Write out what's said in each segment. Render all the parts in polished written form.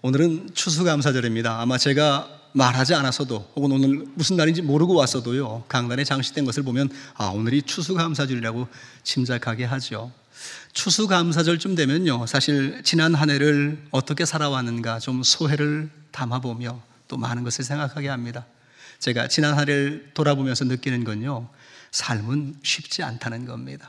오늘은 추수감사절입니다. 아마 제가 말하지 않았어도 혹은 오늘 무슨 날인지 모르고 왔어도요, 강단에 장식된 것을 보면 오늘이 추수감사절이라고 짐작하게 하죠. 추수감사절쯤 되면요, 사실 지난 한 해를 어떻게 살아왔는가 좀 소회를 담아보며 또 많은 것을 생각하게 합니다. 제가 지난 한 해를 돌아보면서 느끼는 건요, 삶은 쉽지 않다는 겁니다.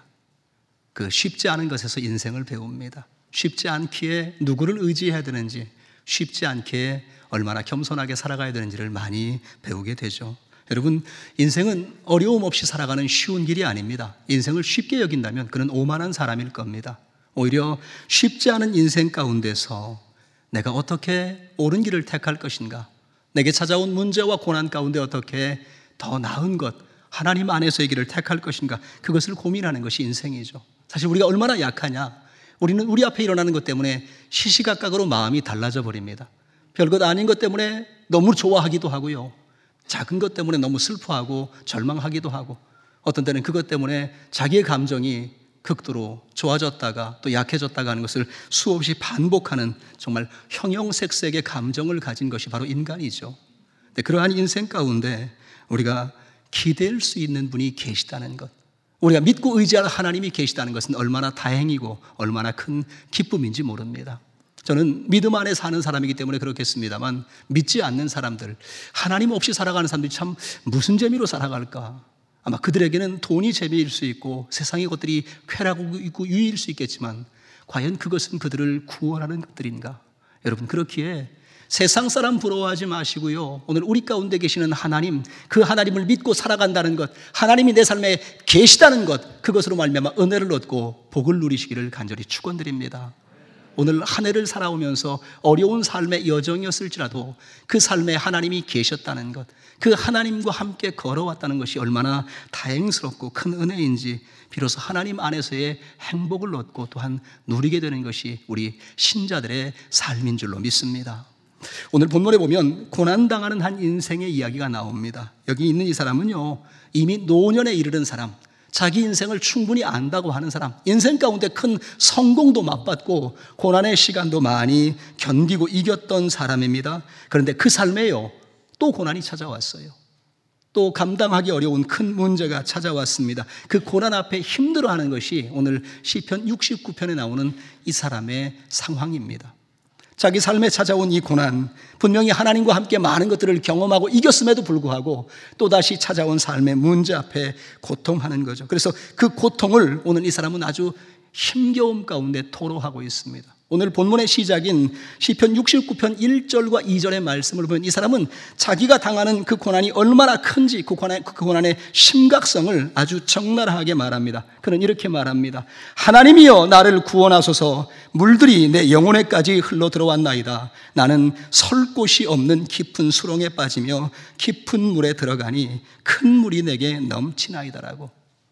그 쉽지 않은 것에서 인생을 배웁니다. 쉽지 않기에 누구를 의지해야 되는지, 쉽지 않게 얼마나 겸손하게 살아가야 되는지를 많이 배우게 되죠. 여러분, 인생은 어려움 없이 살아가는 쉬운 길이 아닙니다. 인생을 쉽게 여긴다면 그는 오만한 사람일 겁니다. 오히려 쉽지 않은 인생 가운데서 내가 어떻게 옳은 길을 택할 것인가, 내게 찾아온 문제와 고난 가운데 어떻게 더 나은 것, 하나님 안에서의 길을 택할 것인가, 그것을 고민하는 것이 인생이죠. 사실 우리가 얼마나 약하냐, 우리는 우리 앞에 일어나는 것 때문에 시시각각으로 마음이 달라져 버립니다. 별것 아닌 것 때문에 너무 좋아하기도 하고요, 작은 것 때문에 너무 슬퍼하고 절망하기도 하고, 어떤 때는 그것 때문에 자기의 감정이 극도로 좋아졌다가 또 약해졌다가 하는 것을 수없이 반복하는 정말 형형색색의 감정을 가진 것이 바로 인간이죠. 그러한 인생 가운데 우리가 기댈 수 있는 분이 계시다는 것, 우리가 믿고 의지할 하나님이 계시다는 것은 얼마나 다행이고 얼마나 큰 기쁨인지 모릅니다. 저는 믿음 안에 사는 사람이기 때문에 그렇겠습니다만, 믿지 않는 사람들, 하나님 없이 살아가는 사람들이 참 무슨 재미로 살아갈까? 아마 그들에게는 돈이 재미일 수 있고 세상의 것들이 쾌락하고 있고 유의일 수 있겠지만, 과연 그것은 그들을 구원하는 것들인가? 여러분, 그렇기에 세상 사람 부러워하지 마시고요, 오늘 우리 가운데 계시는 하나님, 그 하나님을 믿고 살아간다는 것, 하나님이 내 삶에 계시다는 것, 그것으로 말미암아 은혜를 얻고 복을 누리시기를 간절히 축원드립니다. 오늘 한 해를 살아오면서 어려운 삶의 여정이었을지라도 그 삶에 하나님이 계셨다는 것, 그 하나님과 함께 걸어왔다는 것이 얼마나 다행스럽고 큰 은혜인지 비로소 하나님 안에서의 행복을 얻고 또한 누리게 되는 것이 우리 신자들의 삶인 줄로 믿습니다. 오늘 본문에 보면 고난당하는 한 인생의 이야기가 나옵니다. 여기 있는 이 사람은요, 이미 노년에 이르는 사람, 자기 인생을 충분히 안다고 하는 사람, 인생 가운데 큰 성공도 맛봤고 고난의 시간도 많이 견디고 이겼던 사람입니다. 그런데 그 삶에요, 또 고난이 찾아왔어요. 또 감당하기 어려운 큰 문제가 찾아왔습니다. 그 고난 앞에 힘들어하는 것이 오늘 시편 69편에 나오는 이 사람의 상황입니다. 자기 삶에 찾아온 이 고난, 분명히 하나님과 함께 많은 것들을 경험하고 이겼음에도 불구하고 또다시 찾아온 삶의 문제 앞에 고통하는 거죠. 그래서 그 고통을 오늘 이 사람은 아주 힘겨움 가운데 토로하고 있습니다. 오늘 본문의 시작인 시편 69편 1절과 2절의 말씀을 보면 이 사람은 자기가 당하는 그 고난이 얼마나 큰지 그 고난의 심각성을 아주 적나라하게 말합니다. 그는 이렇게 말합니다. 하나님이여 나를 구원하소서. 물들이 내 영혼에까지 흘러 들어왔나이다. 나는 설 곳이 없는 깊은 수렁에 빠지며 깊은 물에 들어가니 큰 물이 내게 넘치나이다라고.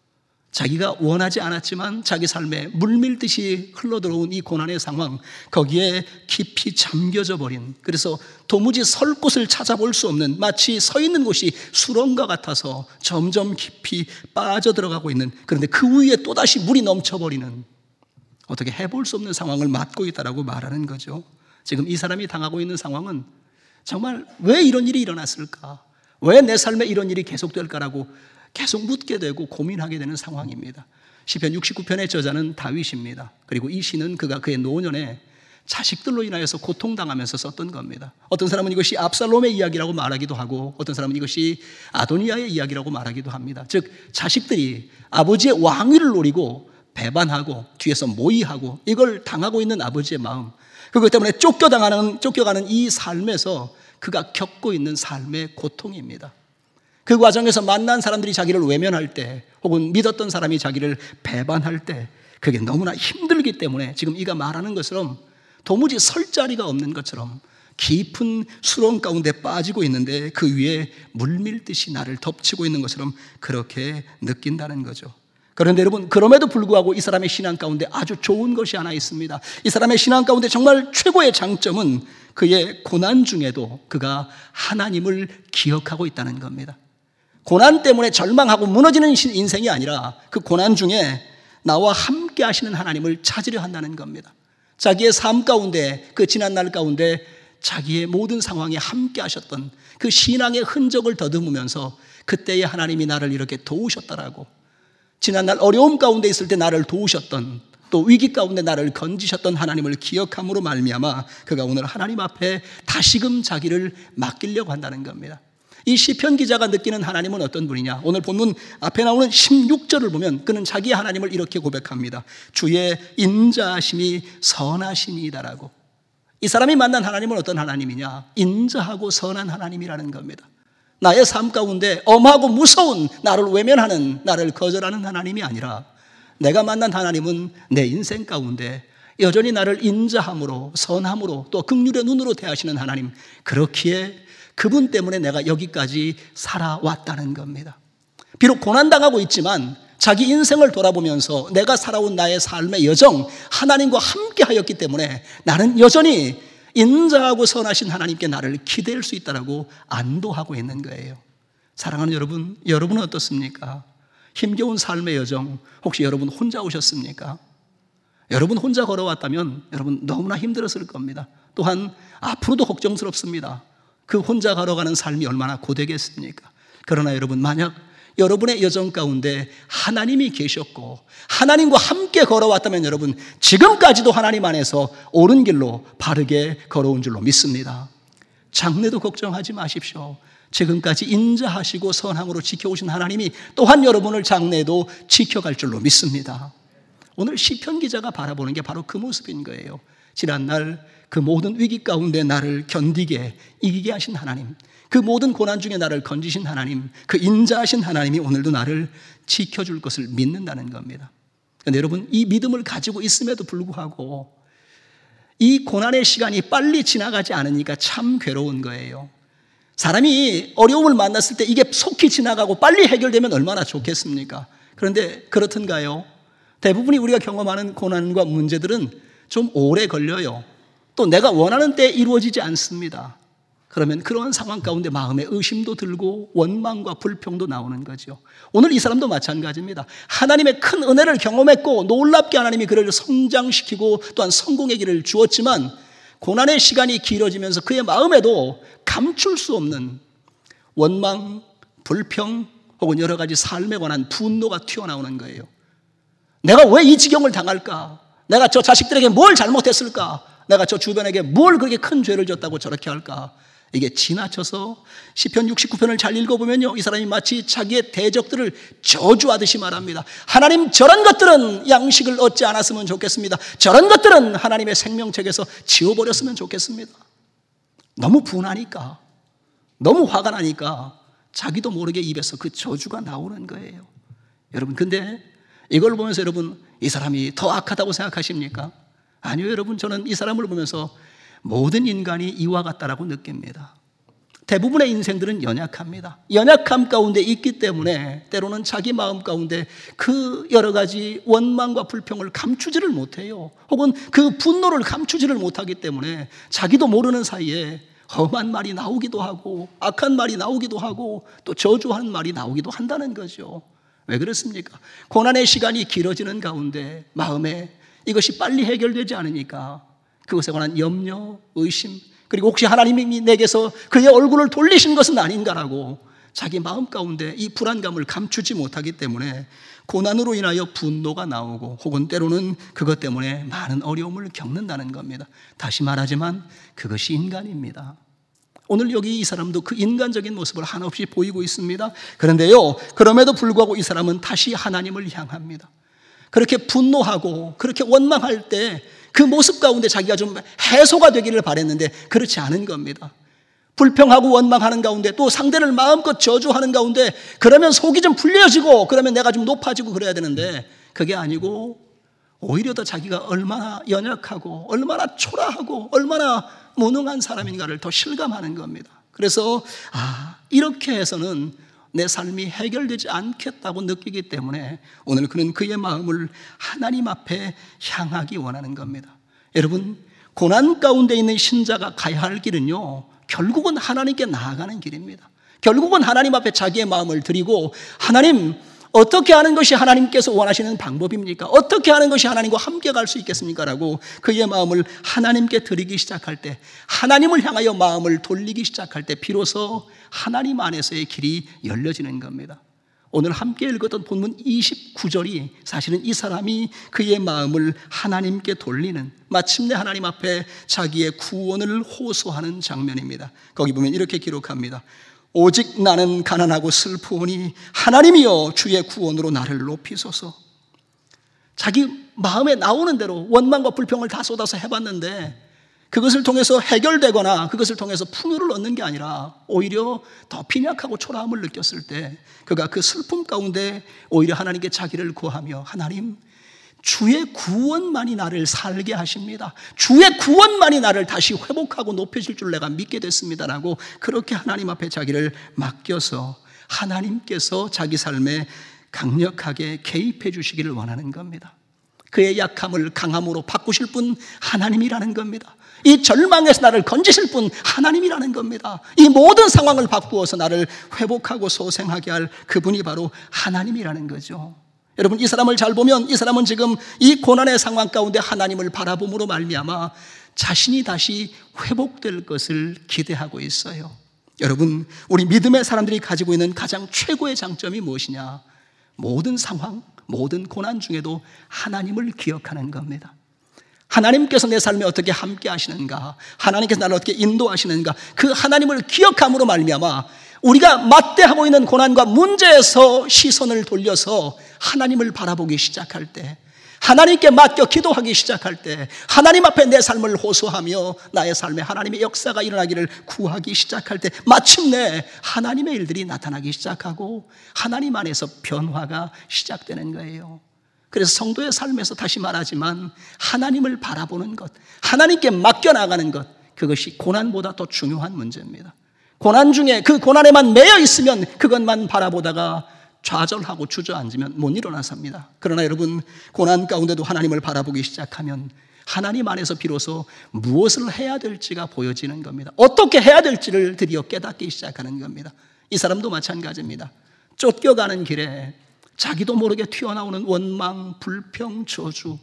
자기가 원하지 않았지만 자기 삶에 물밀듯이 흘러들어온 이 고난의 상황, 거기에 깊이 잠겨져 버린, 그래서 도무지 설 곳을 찾아볼 수 없는, 마치 서 있는 곳이 수렁과 같아서 점점 깊이 빠져들어가고 있는, 그런데 그 위에 또다시 물이 넘쳐버리는, 어떻게 해볼 수 없는 상황을 맞고 있다라고 말하는 거죠. 지금 이 사람이 당하고 있는 상황은 정말 왜 이런 일이 일어났을까? 왜 내 삶에 이런 일이 계속될까라고 계속 묻게 되고 고민하게 되는 상황입니다. 시편 69편의 저자는 다윗입니다. 그리고 이 시는 그가 그의 노년에 자식들로 인하여서 고통당하면서 썼던 겁니다. 어떤 사람은 이것이 압살롬의 이야기라고 말하기도 하고, 어떤 사람은 이것이 아도니아의 이야기라고 말하기도 합니다. 즉 자식들이 아버지의 왕위를 노리고 배반하고 뒤에서 모의하고 이걸 당하고 있는 아버지의 마음, 그것 때문에 쫓겨가는 이 삶에서 그가 겪고 있는 삶의 고통입니다. 그 과정에서 만난 사람들이 자기를 외면할 때, 혹은 믿었던 사람이 자기를 배반할 때, 그게 너무나 힘들기 때문에 지금 이가 말하는 것처럼 도무지 설 자리가 없는 것처럼 깊은 수렁 가운데 빠지고 있는데 그 위에 물밀듯이 나를 덮치고 있는 것처럼 그렇게 느낀다는 거죠. 그런데 여러분, 그럼에도 불구하고 이 사람의 신앙 가운데 아주 좋은 것이 하나 있습니다. 이 사람의 신앙 가운데 정말 최고의 장점은 그의 고난 중에도 그가 하나님을 기억하고 있다는 겁니다. 고난 때문에 절망하고 무너지는 인생이 아니라 그 고난 중에 나와 함께 하시는 하나님을 찾으려 한다는 겁니다. 자기의 삶 가운데, 그 지난 날 가운데 자기의 모든 상황에 함께 하셨던 그 신앙의 흔적을 더듬으면서 그때에 하나님이 나를 이렇게 도우셨다라고, 지난날 어려움 가운데 있을 때 나를 도우셨던, 또 위기 가운데 나를 건지셨던 하나님을 기억함으로 말미암아 그가 오늘 하나님 앞에 다시금 자기를 맡기려고 한다는 겁니다. 이 시편 기자가 느끼는 하나님은 어떤 분이냐? 오늘 본문 앞에 나오는 16절을 보면 그는 자기 하나님을 이렇게 고백합니다. 주의 인자하심이 선하시니이다라고. 이 사람이 만난 하나님은 어떤 하나님이냐? 인자하고 선한 하나님이라는 겁니다. 나의 삶 가운데 엄하고 무서운, 나를 외면하는, 나를 거절하는 하나님이 아니라 내가 만난 하나님은 내 인생 가운데 여전히 나를 인자함으로, 선함으로, 또 긍휼의 눈으로 대하시는 하나님, 그렇기에 그분 때문에 내가 여기까지 살아왔다는 겁니다. 비록 고난당하고 있지만 자기 인생을 돌아보면서 내가 살아온 나의 삶의 여정, 하나님과 함께 하였기 때문에 나는 여전히 인자하고 선하신 하나님께 나를 기댈 수 있다고 안도하고 있는 거예요. 사랑하는 여러분, 여러분은 어떻습니까? 힘겨운 삶의 여정, 혹시 여러분 혼자 오셨습니까? 여러분 혼자 걸어왔다면 여러분 너무나 힘들었을 겁니다. 또한 앞으로도 걱정스럽습니다. 그 혼자 걸어가는 삶이 얼마나 고되겠습니까? 그러나 여러분, 만약 여러분의 여정 가운데 하나님이 계셨고 하나님과 함께 걸어왔다면 여러분 지금까지도 하나님 안에서 옳은 길로 바르게 걸어온 줄로 믿습니다. 장래도 걱정하지 마십시오. 지금까지 인자하시고 선함으로 지켜오신 하나님이 또한 여러분을 장래에도 지켜갈 줄로 믿습니다. 오늘 시편 기자가 바라보는 게 바로 그 모습인 거예요. 지난날 그 모든 위기 가운데 나를 견디게, 이기게 하신 하나님, 그 모든 고난 중에 나를 건지신 하나님, 그 인자하신 하나님이 오늘도 나를 지켜줄 것을 믿는다는 겁니다. 그런데 여러분, 이 믿음을 가지고 있음에도 불구하고 이 고난의 시간이 빨리 지나가지 않으니까 참 괴로운 거예요. 사람이 어려움을 만났을 때 이게 속히 지나가고 빨리 해결되면 얼마나 좋겠습니까? 그런데 그렇던가요? 대부분이 우리가 경험하는 고난과 문제들은 좀 오래 걸려요. 또 내가 원하는 때에 이루어지지 않습니다. 그러면 그런 상황 가운데 마음에 의심도 들고 원망과 불평도 나오는 거죠. 오늘 이 사람도 마찬가지입니다. 하나님의 큰 은혜를 경험했고 놀랍게 하나님이 그를 성장시키고 또한 성공의 길을 주었지만 고난의 시간이 길어지면서 그의 마음에도 감출 수 없는 원망, 불평 혹은 여러 가지 삶에 관한 분노가 튀어나오는 거예요. 내가 왜 이 지경을 당할까? 내가 저 자식들에게 뭘 잘못했을까? 내가 저 주변에게 뭘 그렇게 큰 죄를 졌다고 저렇게 할까? 이게 지나쳐서 시편 69편을 잘 읽어보면요, 이 사람이 마치 자기의 대적들을 저주하듯이 말합니다. 하나님, 저런 것들은 양식을 얻지 않았으면 좋겠습니다. 저런 것들은 하나님의 생명책에서 지워버렸으면 좋겠습니다. 너무 분하니까, 너무 화가 나니까 자기도 모르게 입에서 그 저주가 나오는 거예요. 여러분, 근데 이걸 보면서 여러분, 이 사람이 더 악하다고 생각하십니까? 아니요, 여러분, 저는 이 사람을 보면서 모든 인간이 이와 같다라고 느낍니다. 대부분의 인생들은 연약합니다. 연약함 가운데 있기 때문에 때로는 자기 마음 가운데 그 여러 가지 원망과 불평을 감추지를 못해요. 혹은 그 분노를 감추지를 못하기 때문에 자기도 모르는 사이에 험한 말이 나오기도 하고 악한 말이 나오기도 하고 또 저주하는 말이 나오기도 한다는 거죠. 왜 그렇습니까? 고난의 시간이 길어지는 가운데 마음에 이것이 빨리 해결되지 않으니까 그것에 관한 염려, 의심, 그리고 혹시 하나님이 내게서 그의 얼굴을 돌리신 것은 아닌가라고 자기 마음 가운데 이 불안감을 감추지 못하기 때문에 고난으로 인하여 분노가 나오고 혹은 때로는 그것 때문에 많은 어려움을 겪는다는 겁니다. 다시 말하지만 그것이 인간입니다. 오늘 여기 이 사람도 그 인간적인 모습을 한없이 보이고 있습니다. 그런데요, 그럼에도 불구하고 이 사람은 다시 하나님을 향합니다. 그렇게 분노하고 그렇게 원망할 때 그 모습 가운데 자기가 좀 해소가 되기를 바랬는데 그렇지 않은 겁니다. 불평하고 원망하는 가운데 또 상대를 마음껏 저주하는 가운데 그러면 속이 좀 풀려지고 그러면 내가 좀 높아지고 그래야 되는데 그게 아니고 오히려 더 자기가 얼마나 연약하고 얼마나 초라하고 얼마나 무능한 사람인가를 더 실감하는 겁니다. 그래서 이렇게 해서는 내 삶이 해결되지 않겠다고 느끼기 때문에 오늘 그는 그의 마음을 하나님 앞에 향하기 원하는 겁니다. 여러분, 고난 가운데 있는 신자가 가야 할 길은요, 결국은 하나님께 나아가는 길입니다. 결국은 하나님 앞에 자기의 마음을 드리고 하나님, 어떻게 하는 것이 하나님께서 원하시는 방법입니까? 어떻게 하는 것이 하나님과 함께 갈 수 있겠습니까? 라고 그의 마음을 하나님께 드리기 시작할 때, 하나님을 향하여 마음을 돌리기 시작할 때 비로소 하나님 안에서의 길이 열려지는 겁니다. 오늘 함께 읽었던 본문 29절이 사실은 이 사람이 그의 마음을 하나님께 돌리는, 마침내 하나님 앞에 자기의 구원을 호소하는 장면입니다. 거기 보면 이렇게 기록합니다. 오직 나는 가난하고 슬프오니 하나님이여 주의 구원으로 나를 높이소서. 자기 마음에 나오는 대로 원망과 불평을 다 쏟아서 해봤는데 그것을 통해서 해결되거나 그것을 통해서 풍요를 얻는 게 아니라 오히려 더 빈약하고 초라함을 느꼈을 때 그가 그 슬픔 가운데 오히려 하나님께 자기를 구하며, 하나님, 주의 구원만이 나를 살게 하십니다. 주의 구원만이 나를 다시 회복하고 높여줄 줄 내가 믿게 됐습니다라고 그렇게 하나님 앞에 자기를 맡겨서 하나님께서 자기 삶에 강력하게 개입해 주시기를 원하는 겁니다. 그의 약함을 강함으로 바꾸실 분 하나님이라는 겁니다. 이 절망에서 나를 건지실 분 하나님이라는 겁니다. 이 모든 상황을 바꾸어서 나를 회복하고 소생하게 할 그분이 바로 하나님이라는 거죠. 여러분, 이 사람을 잘 보면 이 사람은 지금 이 고난의 상황 가운데 하나님을 바라봄으로 말미암아 자신이 다시 회복될 것을 기대하고 있어요. 여러분, 우리 믿음의 사람들이 가지고 있는 가장 최고의 장점이 무엇이냐? 모든 상황, 모든 고난 중에도 하나님을 기억하는 겁니다. 하나님께서 내 삶에 어떻게 함께 하시는가, 하나님께서 나를 어떻게 인도하시는가, 그 하나님을 기억함으로 말미암아 우리가 맞대하고 있는 고난과 문제에서 시선을 돌려서 하나님을 바라보기 시작할 때, 하나님께 맡겨 기도하기 시작할 때, 하나님 앞에 내 삶을 호소하며 나의 삶에 하나님의 역사가 일어나기를 구하기 시작할 때 마침내 하나님의 일들이 나타나기 시작하고 하나님 안에서 변화가 시작되는 거예요. 그래서 성도의 삶에서 다시 말하지만 하나님을 바라보는 것, 하나님께 맡겨나가는 것, 그것이 고난보다 더 중요한 문제입니다. 고난 중에 그 고난에만 매여 있으면 그것만 바라보다가 좌절하고 주저앉으면 못 일어나섭니다. 그러나 여러분, 고난 가운데도 하나님을 바라보기 시작하면 하나님 안에서 비로소 무엇을 해야 될지가 보여지는 겁니다. 어떻게 해야 될지를 드디어 깨닫기 시작하는 겁니다. 이 사람도 마찬가지입니다. 쫓겨가는 길에 자기도 모르게 튀어나오는 원망, 불평, 저주,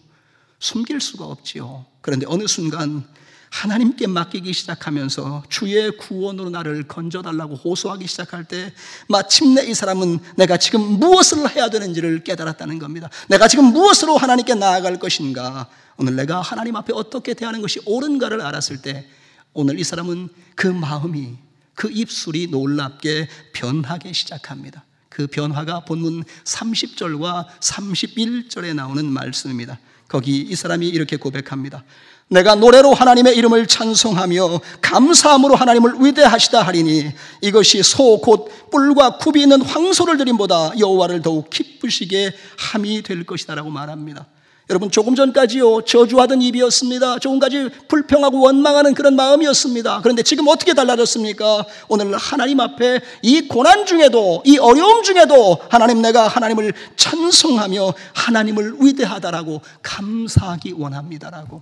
숨길 수가 없지요. 그런데 어느 순간 하나님께 맡기기 시작하면서 주의 구원으로 나를 건져달라고 호소하기 시작할 때 마침내 이 사람은 내가 지금 무엇을 해야 되는지를 깨달았다는 겁니다. 내가 지금 무엇으로 하나님께 나아갈 것인가, 오늘 내가 하나님 앞에 어떻게 대하는 것이 옳은가를 알았을 때 오늘 이 사람은 그 마음이, 그 입술이 놀랍게 변하기 시작합니다. 그 변화가 본문 30절과 31절에 나오는 말씀입니다. 거기 이 사람이 이렇게 고백합니다. 내가 노래로 하나님의 이름을 찬송하며 감사함으로 하나님을 위대하시다 하리니 이것이 소 곧 뿔과 굽이 있는 황소를 드림보다 여호와를 더욱 기쁘시게 함이 될 것이다 라고 말합니다. 여러분, 조금 전까지요 저주하던 입이었습니다. 조금까지 불평하고 원망하는 그런 마음이었습니다. 그런데 지금 어떻게 달라졌습니까? 오늘 하나님 앞에 이 고난 중에도, 이 어려움 중에도 하나님, 내가 하나님을 찬송하며 하나님을 위대하다라고 감사하기 원합니다라고.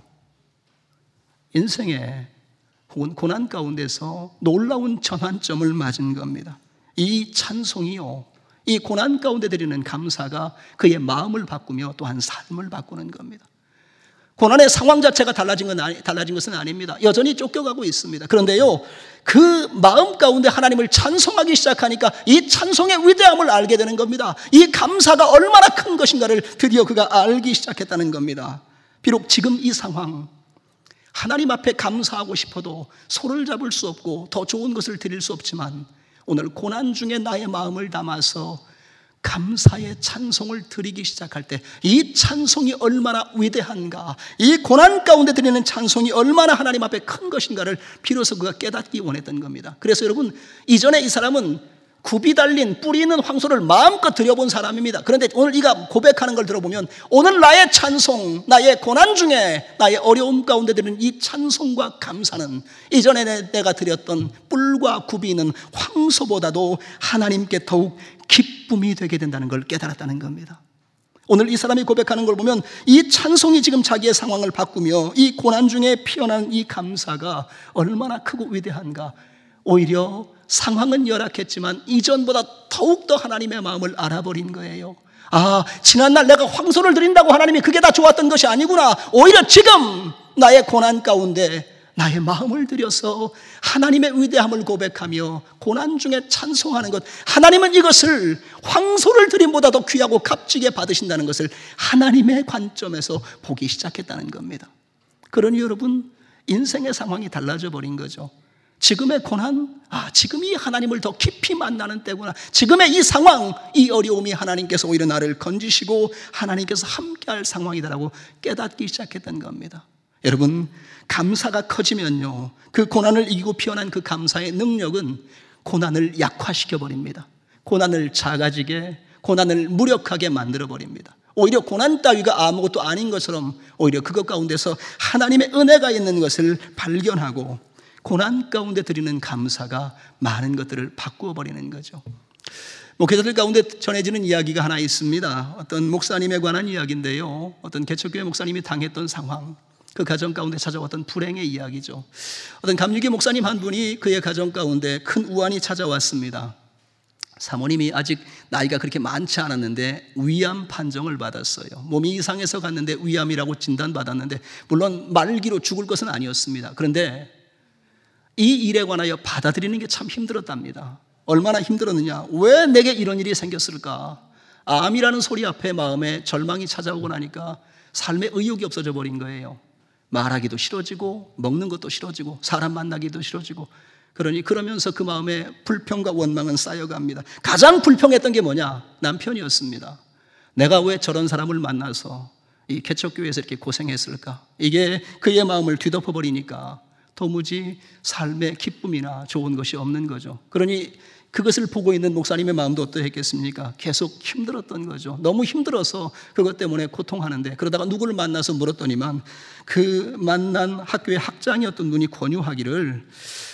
인생의 혹은 고난 가운데서 놀라운 전환점을 맞은 겁니다. 이 찬송이요, 이 고난 가운데 드리는 감사가 그의 마음을 바꾸며 또한 삶을 바꾸는 겁니다. 고난의 상황 자체가 달라진 것은 아닙니다. 여전히 쫓겨가고 있습니다. 그런데요, 그 마음 가운데 하나님을 찬송하기 시작하니까 이 찬송의 위대함을 알게 되는 겁니다. 이 감사가 얼마나 큰 것인가를 드디어 그가 알기 시작했다는 겁니다. 비록 지금 이 상황, 하나님 앞에 감사하고 싶어도 소를 잡을 수 없고 더 좋은 것을 드릴 수 없지만 오늘 고난 중에 나의 마음을 담아서 감사의 찬송을 드리기 시작할 때 이 찬송이 얼마나 위대한가, 이 고난 가운데 드리는 찬송이 얼마나 하나님 앞에 큰 것인가를 비로소 그가 깨닫기 원했던 겁니다. 그래서 여러분, 이전에 이 사람은 굽이 달린 뿔이 있는 황소를 마음껏 드려본 사람입니다. 그런데 오늘 이가 고백하는 걸 들어보면 오늘 나의 찬송, 나의 고난 중에 나의 어려움 가운데 드리는 이 찬송과 감사는 이전에 내가 드렸던 뿔과 굽이 있는 황소보다도 하나님께 더욱 기쁨이 되게 된다는 걸 깨달았다는 겁니다. 오늘 이 사람이 고백하는 걸 보면 이 찬송이 지금 자기의 상황을 바꾸며 이 고난 중에 피어난 이 감사가 얼마나 크고 위대한가, 오히려 상황은 열악했지만 이전보다 더욱더 하나님의 마음을 알아버린 거예요. 지난날 내가 황소를 드린다고 하나님이 그게 다 좋았던 것이 아니구나. 오히려 지금 나의 고난 가운데 나의 마음을 들여서 하나님의 위대함을 고백하며 고난 중에 찬송하는 것, 하나님은 이것을 황소를 드림보다 더 귀하고 값지게 받으신다는 것을 하나님의 관점에서 보기 시작했다는 겁니다. 그러니 여러분, 인생의 상황이 달라져 버린 거죠. 지금의 고난, 지금이 하나님을 더 깊이 만나는 때구나. 지금의 이 상황, 이 어려움이 하나님께서 오히려 나를 건지시고 하나님께서 함께할 상황이다라고 깨닫기 시작했던 겁니다. 여러분, 감사가 커지면요, 그 고난을 이기고 피어난 그 감사의 능력은 고난을 약화시켜 버립니다. 고난을 작아지게, 고난을 무력하게 만들어 버립니다. 오히려 고난 따위가 아무것도 아닌 것처럼 오히려 그것 가운데서 하나님의 은혜가 있는 것을 발견하고 고난 가운데 드리는 감사가 많은 것들을 바꾸어 버리는 거죠. 목회자들 가운데 전해지는 이야기가 하나 있습니다. 어떤 목사님에 관한 이야기인데요, 어떤 개척교회 목사님이 당했던 상황, 그 가정 가운데 찾아왔던 불행의 이야기죠. 어떤 감리교 목사님 한 분이 그의 가정 가운데 큰 우환이 찾아왔습니다. 사모님이 아직 나이가 그렇게 많지 않았는데 위암 판정을 받았어요. 몸이 이상해서 갔는데 위암이라고 진단받았는데, 물론 말기로 죽을 것은 아니었습니다. 그런데 이 일에 관하여 받아들이는 게 참 힘들었답니다. 얼마나 힘들었느냐, 왜 내게 이런 일이 생겼을까. 암이라는 소리 앞에 마음에 절망이 찾아오고 나니까 삶의 의욕이 없어져 버린 거예요. 말하기도 싫어지고 먹는 것도 싫어지고 사람 만나기도 싫어지고, 그러면서 그 마음에 불평과 원망은 쌓여갑니다. 가장 불평했던 게 뭐냐? 남편이었습니다. 내가 왜 저런 사람을 만나서 이 개척교회에서 이렇게 고생했을까? 이게 그의 마음을 뒤덮어 버리니까 도무지 삶의 기쁨이나 좋은 것이 없는 거죠. 그러니 그것을 보고 있는 목사님의 마음도 어떠했겠습니까? 계속 힘들었던 거죠. 너무 힘들어서 그것 때문에 고통하는데, 그러다가 누구를 만나서 물었더니만 그 만난 학교의 학장이었던 분이 권유하기를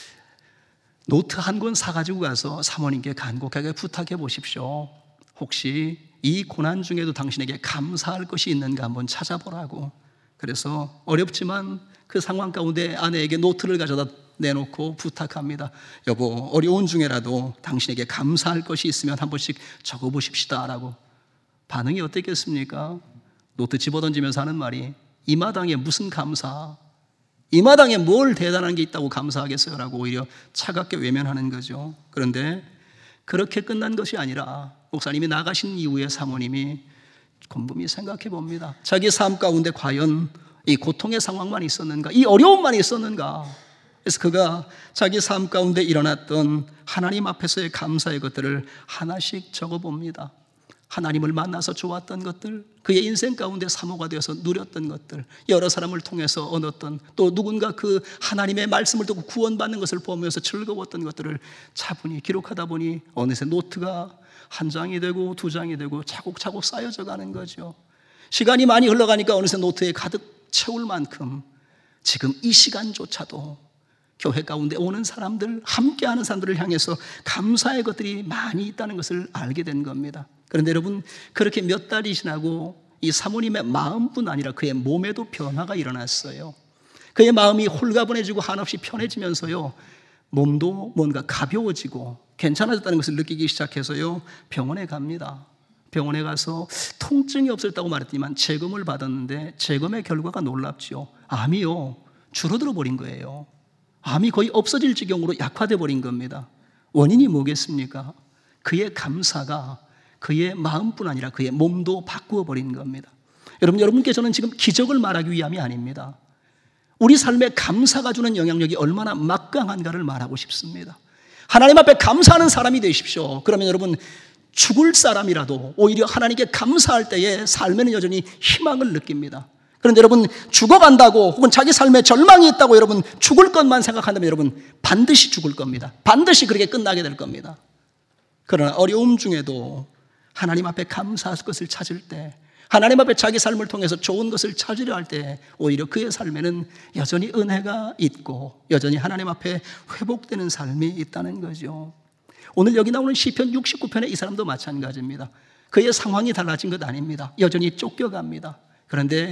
노트 한 권 사가지고 가서 사모님께 간곡하게 부탁해 보십시오. 혹시 이 고난 중에도 당신에게 감사할 것이 있는가 한번 찾아보라고. 그래서 어렵지만 그 상황 가운데 아내에게 노트를 가져다 내놓고 부탁합니다. 여보, 어려운 중에라도 당신에게 감사할 것이 있으면 한 번씩 적어보십시다 라고. 반응이 어땠겠습니까? 노트 집어던지면서 하는 말이, 이 마당에 무슨 감사, 이 마당에 뭘 대단한 게 있다고 감사하겠어요 라고 오히려 차갑게 외면하는 거죠. 그런데 그렇게 끝난 것이 아니라 목사님이 나가신 이후에 사모님이 곰곰이 생각해 봅니다. 자기 삶 가운데 과연 이 고통의 상황만 있었는가, 이 어려움만 있었는가. 그래서 그가 자기 삶 가운데 일어났던 하나님 앞에서의 감사의 것들을 하나씩 적어봅니다. 하나님을 만나서 좋았던 것들, 그의 인생 가운데 사모가 되어서 누렸던 것들, 여러 사람을 통해서 얻었던, 또 누군가 그 하나님의 말씀을 듣고 구원받는 것을 보면서 즐거웠던 것들을 차분히 기록하다 보니 어느새 노트가 한 장이 되고 두 장이 되고 차곡차곡 쌓여져 가는 거죠. 시간이 많이 흘러가니까 어느새 노트에 가득 채울 만큼 지금 이 시간조차도 교회 가운데 오는 사람들, 함께하는 사람들을 향해서 감사의 것들이 많이 있다는 것을 알게 된 겁니다. 그런데 여러분, 그렇게 몇 달이 지나고 이 사모님의 마음뿐 아니라 그의 몸에도 변화가 일어났어요. 그의 마음이 홀가분해지고 한없이 편해지면서요, 몸도 뭔가 가벼워지고 괜찮아졌다는 것을 느끼기 시작해서요, 병원에 갑니다. 병원에 가서 통증이 없었다고 말했더니만 재검을 받았는데 재검의 결과가 놀랍지요. 암이요, 줄어들어 버린 거예요. 암이 거의 없어질 지경으로 약화돼 버린 겁니다. 원인이 뭐겠습니까? 그의 감사가 그의 마음뿐 아니라 그의 몸도 바꾸어 버린 겁니다. 여러분께 저는 지금 기적을 말하기 위함이 아닙니다. 우리 삶에 감사가 주는 영향력이 얼마나 막강한가를 말하고 싶습니다. 하나님 앞에 감사하는 사람이 되십시오. 그러면 여러분, 죽을 사람이라도 오히려 하나님께 감사할 때에 삶에는 여전히 희망을 느낍니다. 그런데 여러분, 죽어간다고 혹은 자기 삶에 절망이 있다고 여러분 죽을 것만 생각한다면 여러분 반드시 죽을 겁니다. 반드시 그렇게 끝나게 될 겁니다. 그러나 어려움 중에도 하나님 앞에 감사할 것을 찾을 때, 하나님 앞에 자기 삶을 통해서 좋은 것을 찾으려 할 때 오히려 그의 삶에는 여전히 은혜가 있고 여전히 하나님 앞에 회복되는 삶이 있다는 거죠. 오늘 여기 나오는 시편 69편의 이 사람도 마찬가지입니다. 그의 상황이 달라진 것 아닙니다. 여전히 쫓겨갑니다. 그런데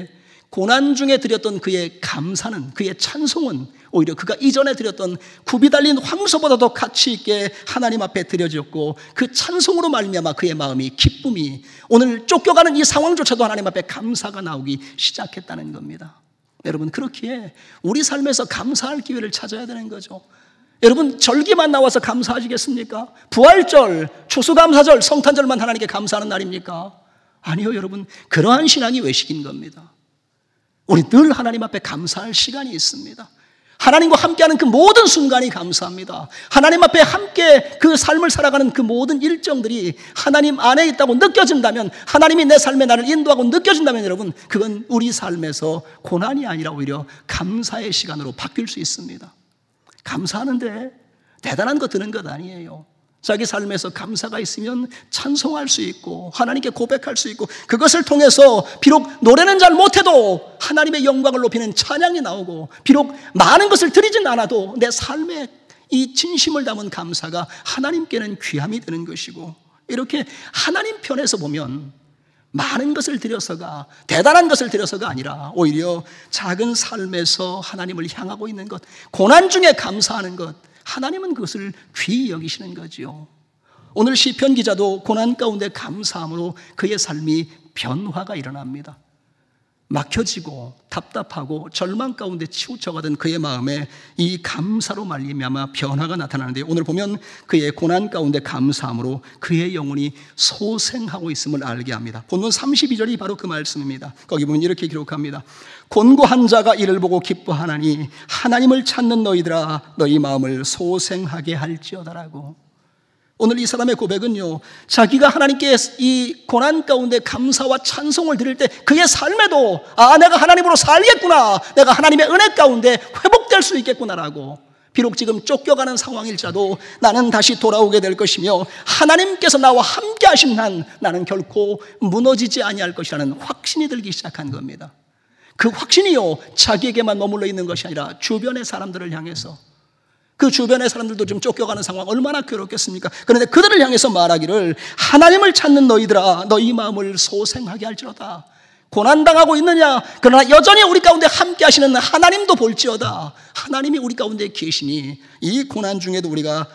고난 중에 드렸던 그의 감사는, 그의 찬송은 오히려 그가 이전에 드렸던 굽이 달린 황소보다도 가치 있게 하나님 앞에 드려졌고, 그 찬송으로 말미암아 그의 마음이, 기쁨이, 오늘 쫓겨가는 이 상황조차도 하나님 앞에 감사가 나오기 시작했다는 겁니다. 여러분, 그렇기에 우리 삶에서 감사할 기회를 찾아야 되는 거죠. 여러분, 절기만 나와서 감사하시겠습니까? 부활절, 추수감사절, 성탄절만 하나님께 감사하는 날입니까? 아니요, 여러분. 그러한 신앙이 외식인 겁니다. 우리 늘 하나님 앞에 감사할 시간이 있습니다. 하나님과 함께하는 그 모든 순간이 감사합니다. 하나님 앞에 함께 그 삶을 살아가는 그 모든 일정들이 하나님 안에 있다고 느껴진다면, 하나님이 내 삶에 나를 인도하고 느껴진다면, 여러분, 그건 우리 삶에서 고난이 아니라 오히려 감사의 시간으로 바뀔 수 있습니다. 감사하는데 대단한 거 드는 것 아니에요. 자기 삶에서 감사가 있으면 찬송할 수 있고 하나님께 고백할 수 있고, 그것을 통해서 비록 노래는 잘 못해도 하나님의 영광을 높이는 찬양이 나오고, 비록 많은 것을 드리진 않아도 내 삶에 이 진심을 담은 감사가 하나님께는 귀함이 되는 것이고, 이렇게 하나님 편에서 보면 많은 것을 드려서가, 대단한 것을 드려서가 아니라 오히려 작은 삶에서 하나님을 향하고 있는 것, 고난 중에 감사하는 것, 하나님은 그것을 귀히 여기시는 거지요. 오늘 시편 기자도 고난 가운데 감사함으로 그의 삶이 변화가 일어납니다. 막혀지고 답답하고 절망 가운데 치우쳐가던 그의 마음에 이 감사로 말미암아 변화가 나타나는데, 오늘 보면 그의 고난 가운데 감사함으로 그의 영혼이 소생하고 있음을 알게 합니다. 본문 32절이 바로 그 말씀입니다. 거기 보면 이렇게 기록합니다. 곤고한 자가 이를 보고 기뻐하나니 하나님을 찾는 너희들아 너희 마음을 소생하게 할지어다라고. 오늘 이 사람의 고백은요, 자기가 하나님께 이 고난 가운데 감사와 찬송을 드릴 때 그의 삶에도 내가 하나님으로 살겠구나, 내가 하나님의 은혜 가운데 회복될 수 있겠구나라고, 비록 지금 쫓겨가는 상황일지라도 나는 다시 돌아오게 될 것이며 하나님께서 나와 함께 하신 한 나는 결코 무너지지 아니할 것이라는 확신이 들기 시작한 겁니다. 그 확신이요, 자기에게만 머물러 있는 것이 아니라 주변의 사람들을 향해서, 그 주변의 사람들도 좀 쫓겨가는 상황 얼마나 괴롭겠습니까? 그런데 그들을 향해서 말하기를 하나님을 찾는 너희들아 너희 마음을 소생하게 할지어다. 고난당하고 있느냐? 그러나 여전히 우리 가운데 함께 하시는 하나님도 볼지어다. 하나님이 우리 가운데 계시니 이 고난 중에도 우리가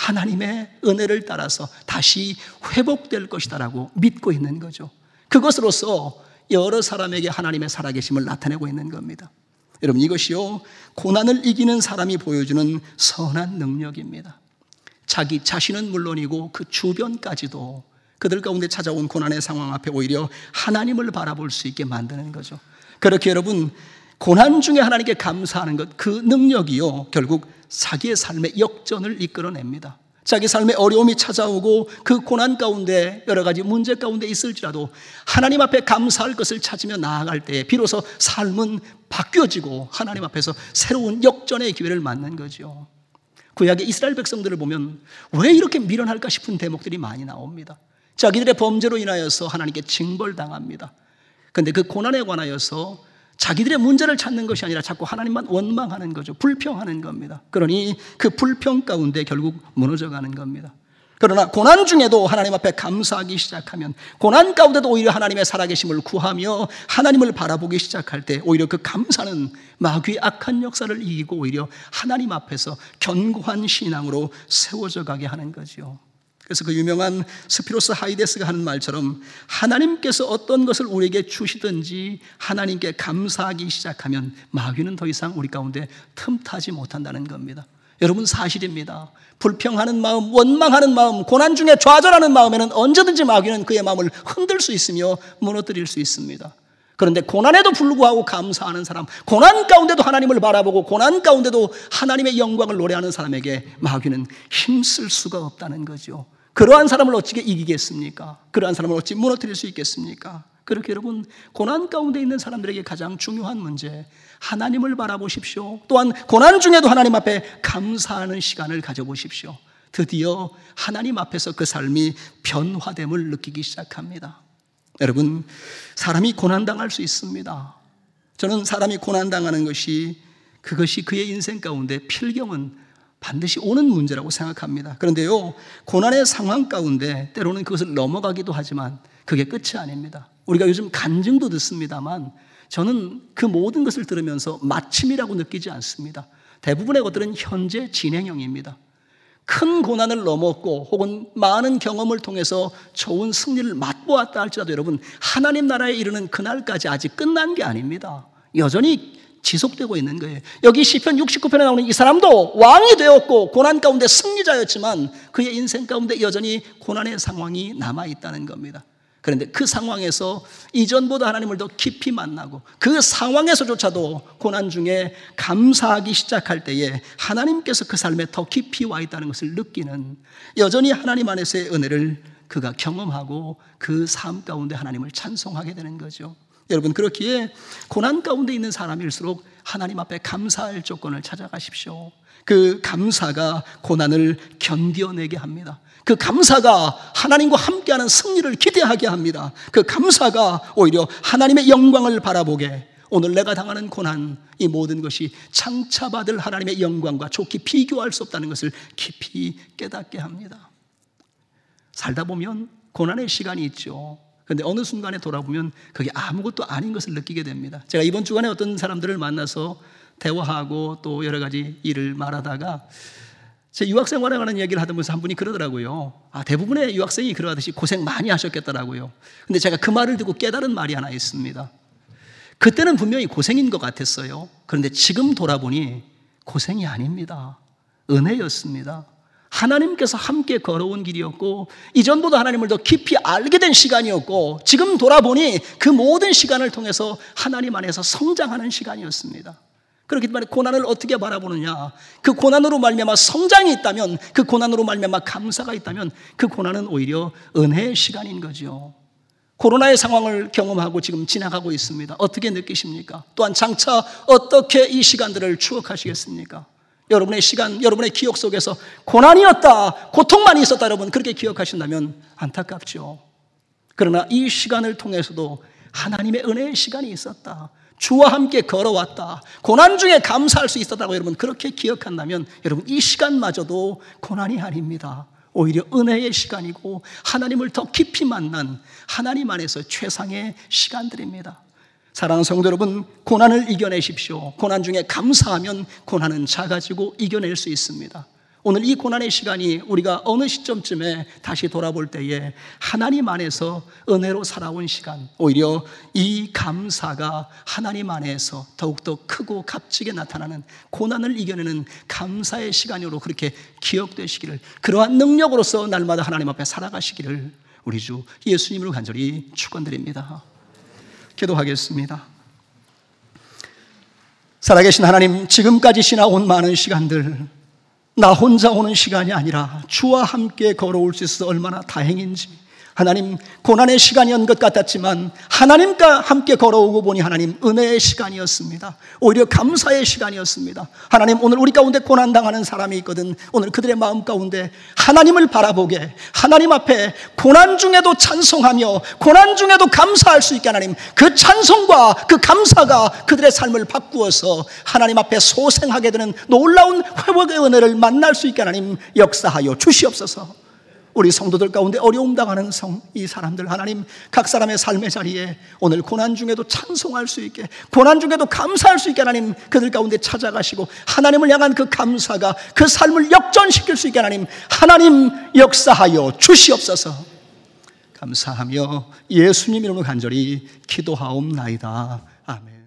하나님의 은혜를 따라서 다시 회복될 것이다라고 믿고 있는 거죠. 그것으로서 여러 사람에게 하나님의 살아계심을 나타내고 있는 겁니다. 여러분, 이것이요, 고난을 이기는 사람이 보여주는 선한 능력입니다. 자기 자신은 물론이고 그 주변까지도 그들 가운데 찾아온 고난의 상황 앞에 오히려 하나님을 바라볼 수 있게 만드는 거죠. 그렇게 여러분, 고난 중에 하나님께 감사하는 것, 그 능력이요, 결국 자기의 삶의 역전을 이끌어냅니다. 자기 삶에 어려움이 찾아오고 그 고난 가운데 여러 가지 문제 가운데 있을지라도 하나님 앞에 감사할 것을 찾으며 나아갈 때 비로소 삶은 바뀌어지고 하나님 앞에서 새로운 역전의 기회를 맞는 거죠. 구약의 이스라엘 백성들을 보면 왜 이렇게 미련할까 싶은 대목들이 많이 나옵니다. 자기들의 범죄로 인하여서 하나님께 징벌당합니다. 그런데 그 고난에 관하여서 자기들의 문제를 찾는 것이 아니라 자꾸 하나님만 원망하는 거죠. 불평하는 겁니다. 그러니 그 불평 가운데 결국 무너져가는 겁니다. 그러나 고난 중에도 하나님 앞에 감사하기 시작하면, 고난 가운데도 오히려 하나님의 살아계심을 구하며 하나님을 바라보기 시작할 때 오히려 그 감사는 마귀의 악한 역사를 이기고 오히려 하나님 앞에서 견고한 신앙으로 세워져 가게 하는 거죠. 그래서 그 유명한 스피로스 하이데스가 하는 말처럼 하나님께서 어떤 것을 우리에게 주시든지 하나님께 감사하기 시작하면 마귀는 더 이상 우리 가운데 틈타지 못한다는 겁니다. 여러분, 사실입니다. 불평하는 마음, 원망하는 마음, 고난 중에 좌절하는 마음에는 언제든지 마귀는 그의 마음을 흔들 수 있으며 무너뜨릴 수 있습니다. 그런데 고난에도 불구하고 감사하는 사람, 고난 가운데도 하나님을 바라보고 고난 가운데도 하나님의 영광을 노래하는 사람에게 마귀는 힘쓸 수가 없다는 거죠. 그러한 사람을 어찌게 이기겠습니까? 그러한 사람을 어찌 무너뜨릴 수 있겠습니까? 그렇게 여러분, 고난 가운데 있는 사람들에게 가장 중요한 문제, 하나님을 바라보십시오. 또한 고난 중에도 하나님 앞에 감사하는 시간을 가져보십시오. 드디어 하나님 앞에서 그 삶이 변화됨을 느끼기 시작합니다. 여러분, 사람이 고난당할 수 있습니다. 저는 사람이 고난당하는 그것이 그의 인생 가운데 필경은 반드시 오는 문제라고 생각합니다. 그런데요, 고난의 상황 가운데 때로는 그것을 넘어가기도 하지만 그게 끝이 아닙니다. 우리가 요즘 간증도 듣습니다만 저는 그 모든 것을 들으면서 마침이라고 느끼지 않습니다. 대부분의 것들은 현재 진행형입니다. 큰 고난을 넘었고 혹은 많은 경험을 통해서 좋은 승리를 맛보았다 할지라도 여러분, 하나님 나라에 이르는 그날까지 아직 끝난 게 아닙니다. 여전히 지속되고 있는 거예요. 여기 시편 69편에 나오는 이 사람도 왕이 되었고 고난 가운데 승리자였지만 그의 인생 가운데 여전히 고난의 상황이 남아있다는 겁니다. 그런데 그 상황에서 이전보다 하나님을 더 깊이 만나고 그 상황에서조차도 고난 중에 감사하기 시작할 때에 하나님께서 그 삶에 더 깊이 와 있다는 것을 느끼는, 여전히 하나님 안에서의 은혜를 그가 경험하고 그 삶 가운데 하나님을 찬송하게 되는 거죠. 여러분, 그렇기에 고난 가운데 있는 사람일수록 하나님 앞에 감사할 조건을 찾아가십시오. 그 감사가 고난을 견뎌내게 합니다. 그 감사가 하나님과 함께하는 승리를 기대하게 합니다. 그 감사가 오히려 하나님의 영광을 바라보게, 오늘 내가 당하는 고난, 이 모든 것이 장차받을 하나님의 영광과 좋게 비교할 수 없다는 것을 깊이 깨닫게 합니다. 살다 보면 고난의 시간이 있죠. 그런데 어느 순간에 돌아보면 그게 아무것도 아닌 것을 느끼게 됩니다. 제가 이번 주간에 어떤 사람들을 만나서 대화하고 또 여러 가지 일을 말하다가 제 유학생활에 관한 이야기를 하면서 한 분이 그러더라고요. 대부분의 유학생이 그러하듯이 고생 많이 하셨겠더라고요. 근데 제가 그 말을 듣고 깨달은 말이 하나 있습니다. 그때는 분명히 고생인 것 같았어요. 그런데 지금 돌아보니 고생이 아닙니다. 은혜였습니다. 하나님께서 함께 걸어온 길이었고 이전보다 하나님을 더 깊이 알게 된 시간이었고 지금 돌아보니 그 모든 시간을 통해서 하나님 안에서 성장하는 시간이었습니다. 그렇기 때문에 고난을 어떻게 바라보느냐, 그 고난으로 말미암아 성장이 있다면, 그 고난으로 말미암아 감사가 있다면 그 고난은 오히려 은혜의 시간인 거죠. 코로나의 상황을 경험하고 지금 지나가고 있습니다. 어떻게 느끼십니까? 또한 장차 어떻게 이 시간들을 추억하시겠습니까? 여러분의 시간, 여러분의 기억 속에서 고난이었다, 고통만 있었다, 여러분 그렇게 기억하신다면 안타깝죠. 그러나 이 시간을 통해서도 하나님의 은혜의 시간이 있었다, 주와 함께 걸어왔다, 고난 중에 감사할 수 있었다고 여러분 그렇게 기억한다면 여러분 이 시간마저도 고난이 아닙니다. 오히려 은혜의 시간이고 하나님을 더 깊이 만난 하나님 안에서 최상의 시간들입니다. 사랑하는 성도 여러분, 고난을 이겨내십시오. 고난 중에 감사하면 고난은 작아지고 이겨낼 수 있습니다. 오늘 이 고난의 시간이 우리가 어느 시점쯤에 다시 돌아볼 때에 하나님 안에서 은혜로 살아온 시간, 오히려 이 감사가 하나님 안에서 더욱더 크고 값지게 나타나는 고난을 이겨내는 감사의 시간으로 그렇게 기억되시기를, 그러한 능력으로서 날마다 하나님 앞에 살아가시기를 우리 주 예수님으로 간절히 축원드립니다. 기도하겠습니다. 살아계신 하나님, 지금까지 지나온 많은 시간들, 나 혼자 오는 시간이 아니라 주와 함께 걸어올 수 있어서 얼마나 다행인지, 하나님 고난의 시간이었던 것 같았지만 하나님과 함께 걸어오고 보니 하나님 은혜의 시간이었습니다. 오히려 감사의 시간이었습니다. 하나님, 오늘 우리 가운데 고난당하는 사람이 있거든. 오늘 그들의 마음 가운데 하나님을 바라보게, 하나님 앞에 고난 중에도 찬송하며 고난 중에도 감사할 수 있게 하나님 그 찬송과 그 감사가 그들의 삶을 바꾸어서 하나님 앞에 소생하게 되는 놀라운 회복의 은혜를 만날 수 있게 하나님 역사하여 주시옵소서. 우리 성도들 가운데 어려움 당하는 이 사람들, 하나님 각 사람의 삶의 자리에 오늘 고난 중에도 찬송할 수 있게, 고난 중에도 감사할 수 있게 하나님 그들 가운데 찾아가시고 하나님을 향한 그 감사가 그 삶을 역전시킬 수 있게 하나님 역사하여 주시옵소서. 감사하며 예수님 이름으로 간절히 기도하옵나이다. 아멘.